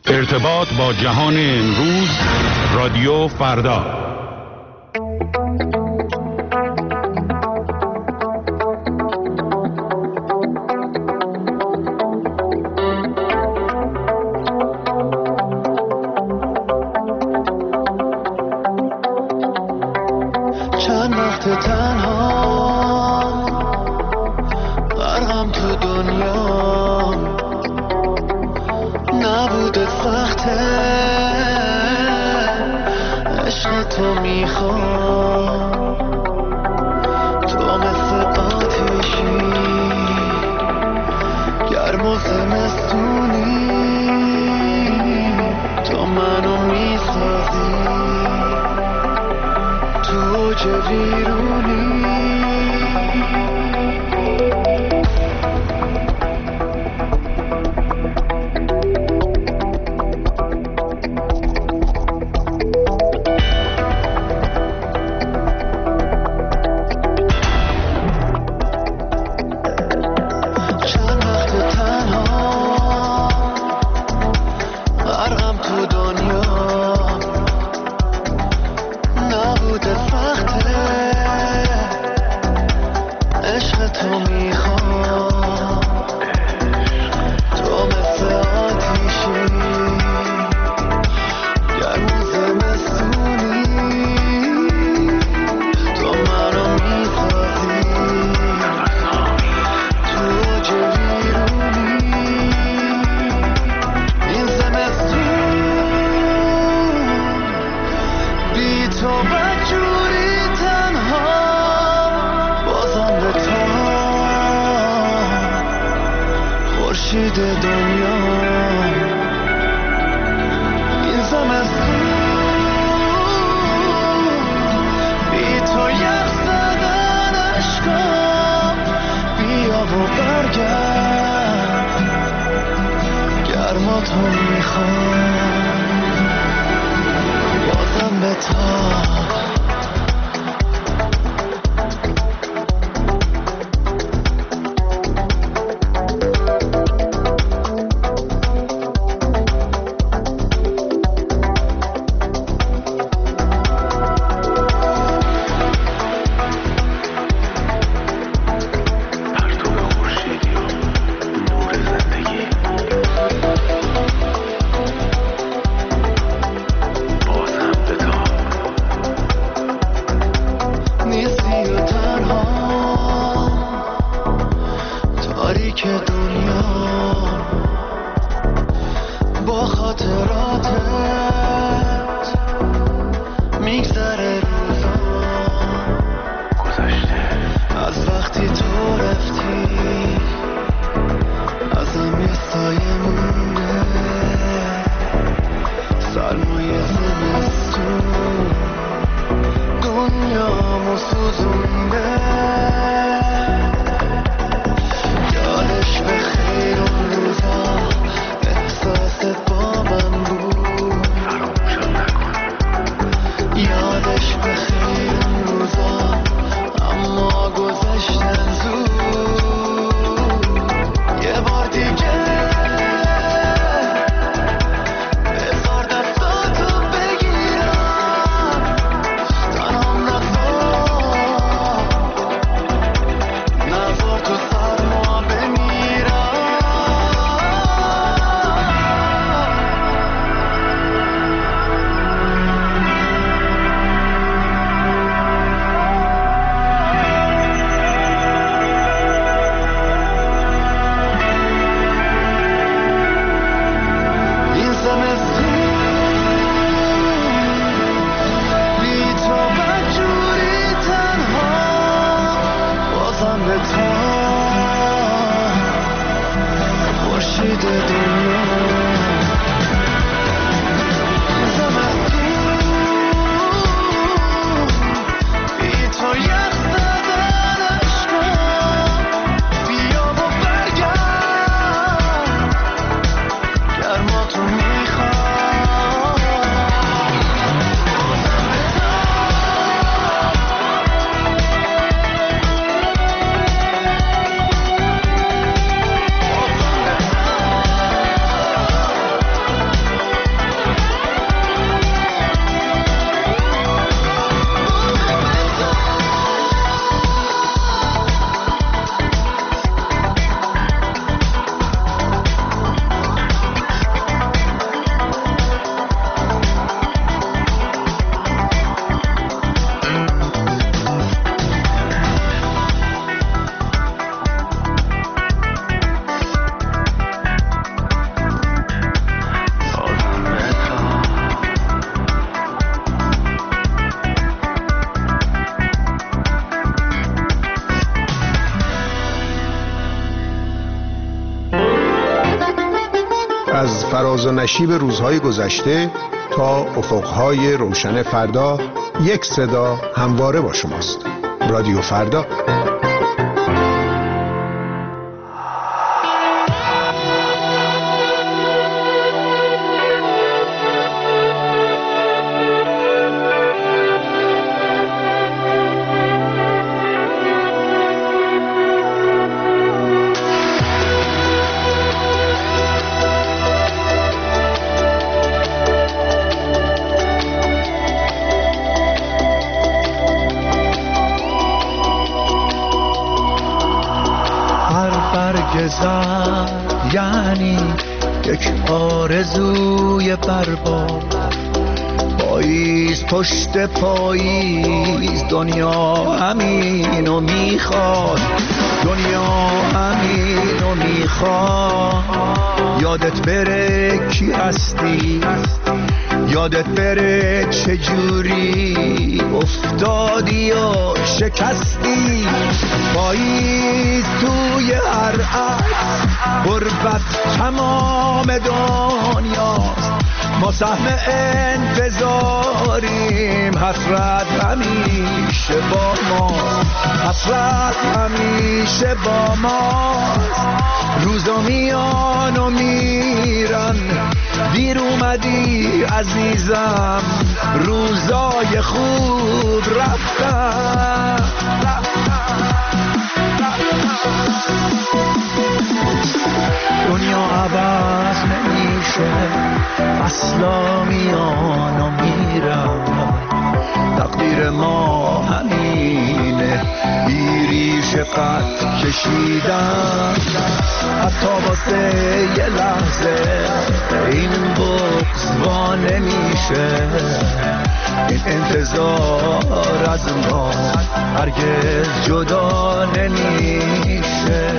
ارتباط با جهان امروز، رادیو فردا. چند وقت تنها غرقم تو دنیا، نبوده سخته عشق تو میخوام، تو مثل آتیشی گرم و زمستونی، تو منو میسازی تو اوج ویرونی. از فراز و نشیب روزهای گذشته تا افقهای روشن فردا، یک صدا همواره با شماست. رادیو فردا. یعنی یک آرزوی برباد، پاییز پشت پاییز، دنیا همینو میخواد، دنیا همینو میخواد. یادت بره کی هستی، یادت بره چجوری افتادی و شکستی. پاییز توی هر عکس، غربت تمام دنیاست. ما سهم انتظاریم، حسرت همیشه با ماست، حسرت همیشه با ماست. روزا میان و میرن، دیر اومدی عزیزم، روزای خوب رفتن. دنیا عوض نمیشه، فصلا میان و میرن، تقدیر ما همینه، بیریش قد کشیدن. حتی واسه یه لحظه این بغض وا نمیشه، این انتظار از ما هرگز جدا نمیشه.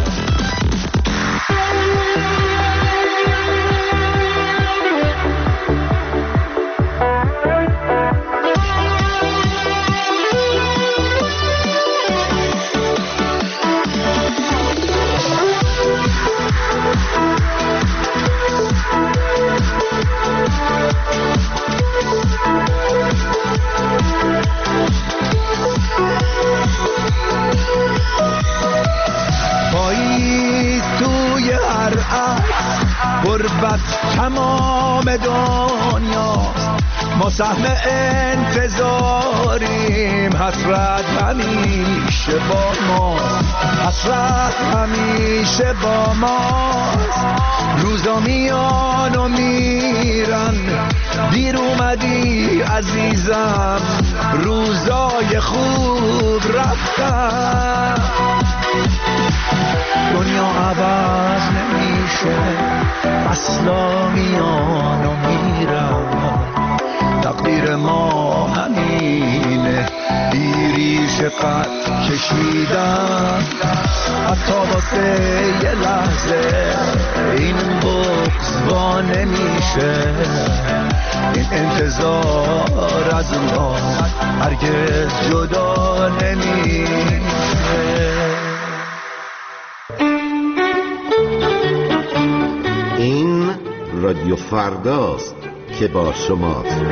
غربت تمام دنیاست، ما سهم انتظاریم، حسرت همیشه با ماست، حسرت همیشه با ماست. روزا میان و میرن، دیر اومدی عزیزم، روزای خوب رفتن. دنیا عوض نمیشه، فصلا میان و میرن، تقدیر ما همینه، بیریش قد کشیدن. حتی واسه یه لحظه این بغض وا نمیشه، این انتظار از ما هرگز جدا نمیشه. این رادیو فرداست که با شماست.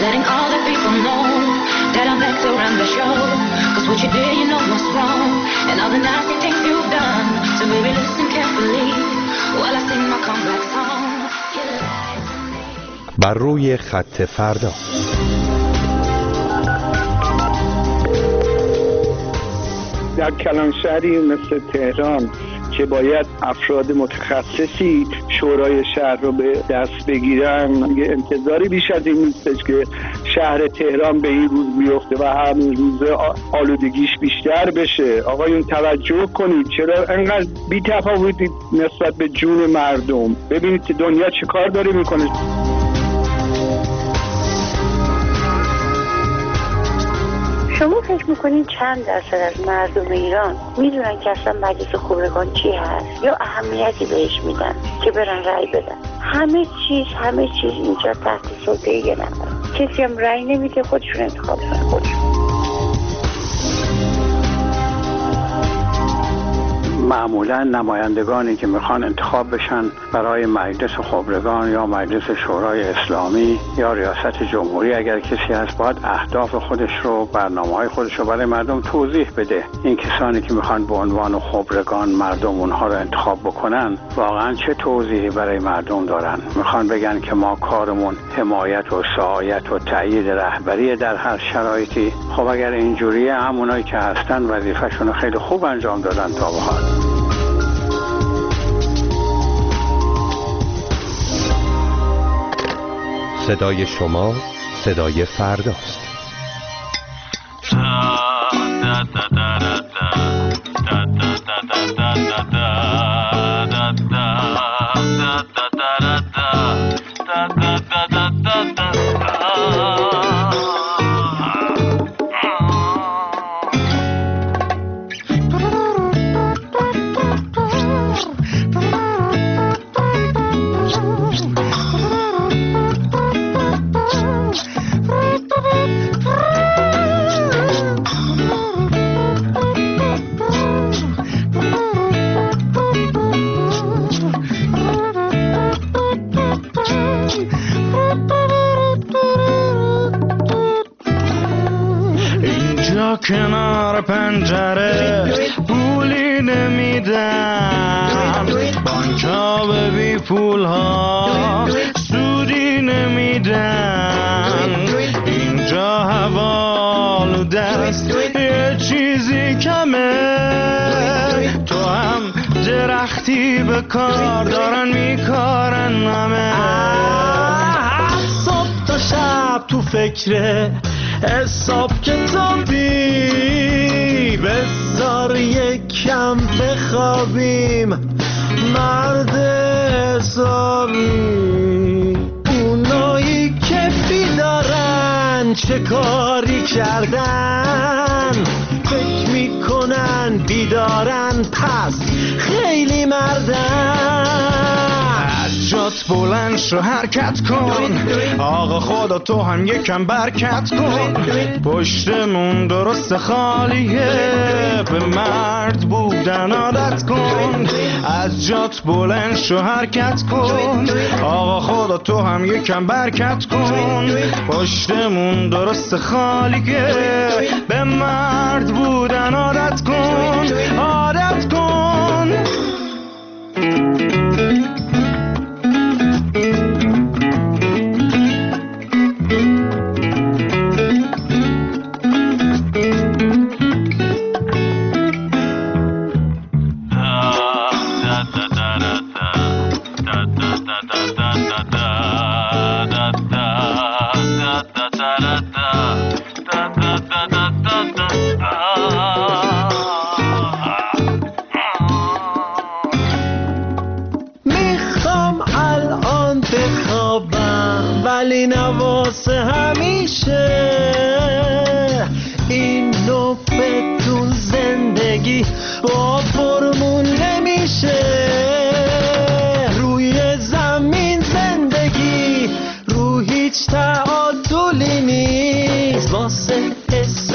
letting all the people know that I'm back to run the show. Cause what you did, you know was wrong, and all the nasty things you've done. So baby, listen carefully while I sing my comeback song. You lied to me. بر روی خط فردا. در کلانشهری مثل تهران که باید افراد متخصصی شورای شهر رو به دست بگیرن، یه انتظاری بیش از این نیستش که شهر تهران به این روز بیفته و همین روز آلودگیش بیشتر بشه. آقایون توجه کنید، چرا انقدر بی تفاوتی نسبت به جون مردم؟ ببینید که دنیا چه کار داره میکنه. شما فکر میکنین چند درصد از مردم ایران میدونن که اصلا مجلس خبرگان چی هست یا اهمیتی بهش میدن که برن رأی بدن؟ همه چیز اینجا تحت سلطه یه نفر. کسی هم رأی نمیده، خودشون انتخاب کنن خودشون. معمولا نمایندگانی که میخوان انتخاب بشن برای مجلس خبرگان یا مجلس شورای اسلامی یا ریاست جمهوری، اگر کسی هست باید اهداف خودش رو، برنامه‌های خودش رو برای مردم توضیح بده. این کسانی که میخوان به عنوان خبرگان مردم اونها رو انتخاب بکنن واقعا چه توضیحی برای مردم دارن؟ میخوان بگن که ما کارمون حمایت و سعایت و تأیید رهبری در هر شرایطی؟ خب اگر اینجوریه، همونایی که هستن وظیفه‌شون رو خیلی خوب انجام دادن تا به حال. صدای شما صدای فرداست. کنار پنجره پولی نمیدن، بانک‌ها به بی پول‌ها سودی نمیدن. اینجا هوا آلوده است، یه چیزی کمه. تو هم درختی به کار دارن میکارن همه. صبح تا شب تو فکره حساب کتابی، بذار یکم بخوابیم مرد حسابی. اونایی که بیدارن چه کاری کردن، فکر میکنن بیدارن پس خیلی مردن. جات بلند شو حرکت کن، آقا خدا تو هم یکم برکت کن. پشتمون درست خالیه، به مرد بودن عادت کن. از جات بلند شو حرکت کن، آقا خدا تو هم یکم برکت کن. پشتمون درست خالیه، به مرد بودن عادت کن، عادت کن. میخوام الان بخوابم ولی نواسه همیشه. این نوبتون زندگی با فرمون نمیشه. روی زمین زندگی رو هیچ تعادلی نیست. واسه حس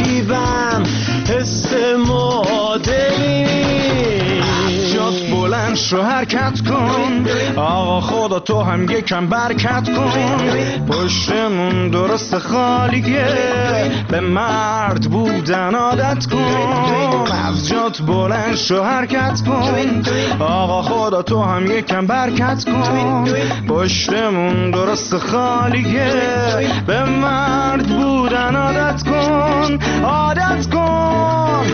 عجیبم حس معادلی نیست. جات بلند بلند شو حرکت کن، آقا خدا تو هم یکم برکت کن. پشتمون درست خالیه، به مرد بودن عادت کن. از جات بلند شو حرکت کن، آقا خدا تو هم یکم برکت کن. پشتمون درست خالیه، به مرد بودن عادت کن، عادت کن.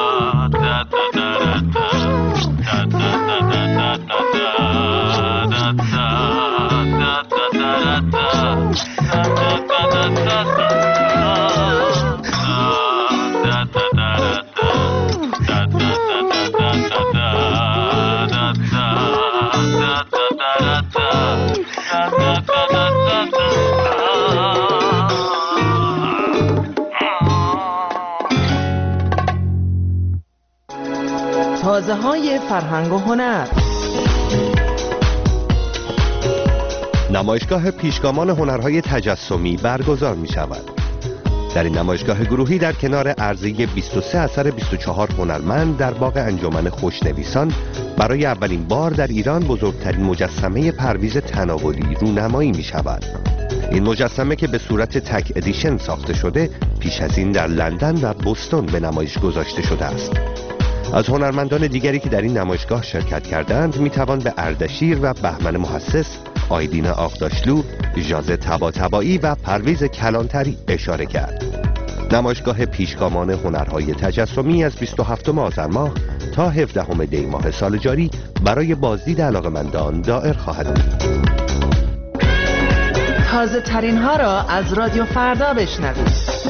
تازه‌های فرهنگ و هنر. نمایشگاه پیشگامان هنرهای تجسمی برگزار می شود. در این نمایشگاه گروهی در کنار عرضه 23 اثر 24 هنرمند در باغ انجمن خوشنویسان برای اولین بار در ایران بزرگترین مجسمه پرویز تناولی رونمایی می شود. این مجسمه که به صورت تک ادیشن ساخته شده، پیش از این در لندن و بوستون به نمایش گذاشته شده است. از هنرمندان دیگری که در این نمایشگاه شرکت کردند میتوان به اردشیر و بهمن محسس، آیدین آقداشلو، ژاز طباطبایی و پرویز کلانتری اشاره کرد. نمایشگاه پیشگامان هنرهای تجسمی از 27 آذر ماه تا 17 دی ماه سال جاری برای بازدید علاقه‌مندان دائر خواهد بود. تازه ترین ها را از رادیو فردا بشنوید.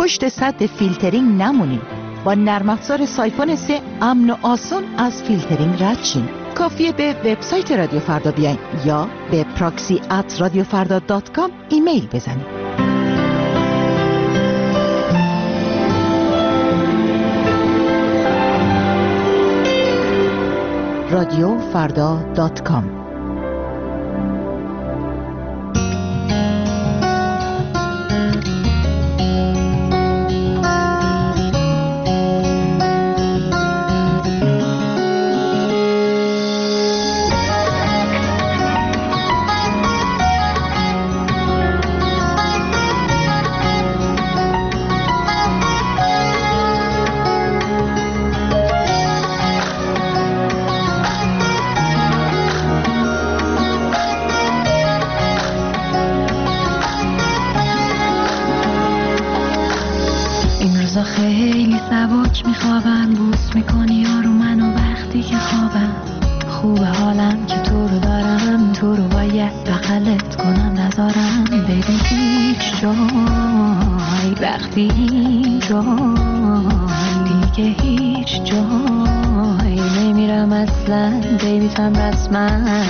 پشت سد فیلترینگ نمونین. با نرم افزار سایفون 3 امن و آسان از فیلترینگ رد شین. کافیه به وبسایت رادیو فردا بیاین یا به proxy@radiofarda.com ایمیل بزنید. radiofarda.com خیلی سبک میخوابم، بوس میکنی آرو منو وقتی که خوابم. خوبه حالم که تو رو دارم، تو رو باید بغلت کنم نذارم بیبی هیچ جای، وقتی جای دیگه هیچ جای نمیرم اصلا بیبیتم رسما.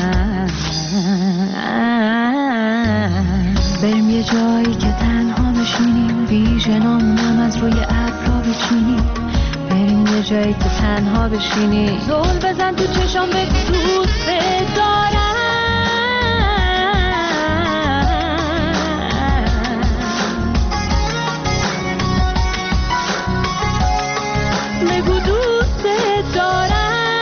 بریم یه جایی که تنها بشینیم، ویژنامونم از روی ابرا بچینیم. بریم یه جایی که تنها بشینیم، زل بزن تو چشام بگو دوست دارم. بگو دوست دارم.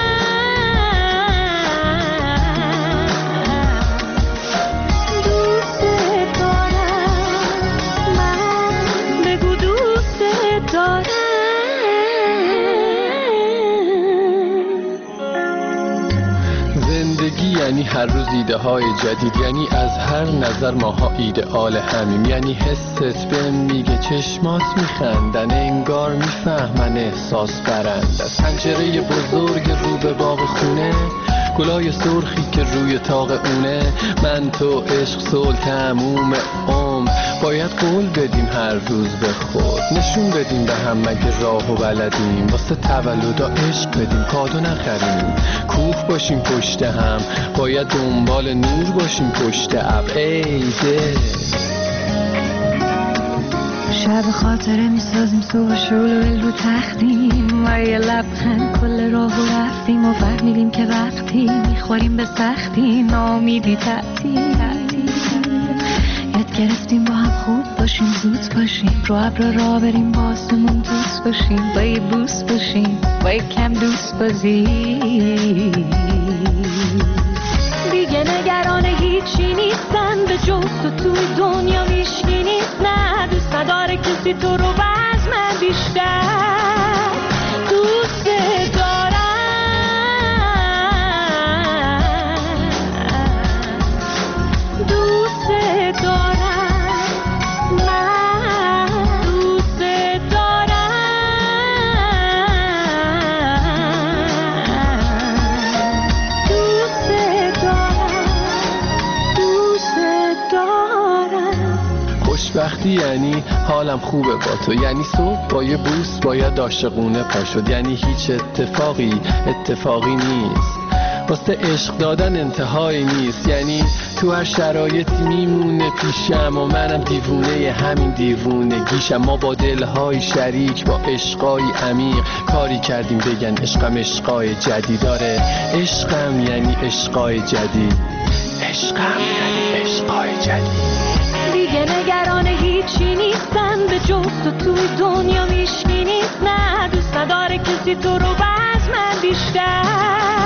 یعنی هر روز ایده های جدید، یعنی از هر نظر ماها ایدئال همیم. یعنی حست بهم میگه چشمات میخندن، انگار میفهمن احساس برند. از پنجره بزرگ رو به باغ خونه، گلای سرخی که روی طاق اونه. من تو عشق صلح تموم عمر، باید قول بدیم هر روز به خود، نشون بدیم به هم مگه راهو بلدیم. واسه تولدا عشق بدیم کادو نخریم، کوه باشیم پشت هم، باید دنبال نور باشیم پشت ابر. ای ده شب خاطره میسازیم، صبح شلوول رو تختیم و یه لبخند کل راه رو رفتیم و فهمیدیم که وقتی میخوریم به سختی نامیدی تعطیل. یاد گرفتیم با هم خوب باشیم، زود باشیم، رو ابر را بریم با آسمون دوست باشیم، با یه بوس باشیم، با یه کم دوست بازی. دیگه نگران هیچی نیستم، به جز تو توی دنیا هیچکی نیست. نه دوست نداره کسی تو رو باز من بیشتر دوست دارم. دوست دارم، من دوست دارم. دوست دارم، دوست دارم. خوشبختی یعنی حالم خوبه با تو، یعنی صبح با یه بوس باید عاشقونه پا شد. یعنی هیچ اتفاقی نیست، واسه عشق دادن انتهایی نیست. یعنی تو هر شرایطی میمونه پیشم و منم دیوونه همین دیوونگیشم. ما با دلهای شریک، با عشقای عمیق کاری کردیم بگن عشقم عشقای جدید. داره عشقم یعنی عشقای جدید، عشقم یعنی عشقای جدید. دیگه نگران هیچی نیستم، به جز تو توی دنیا هیچکی نیست. نه دوست نداره کسی تو رو باز من بیشتر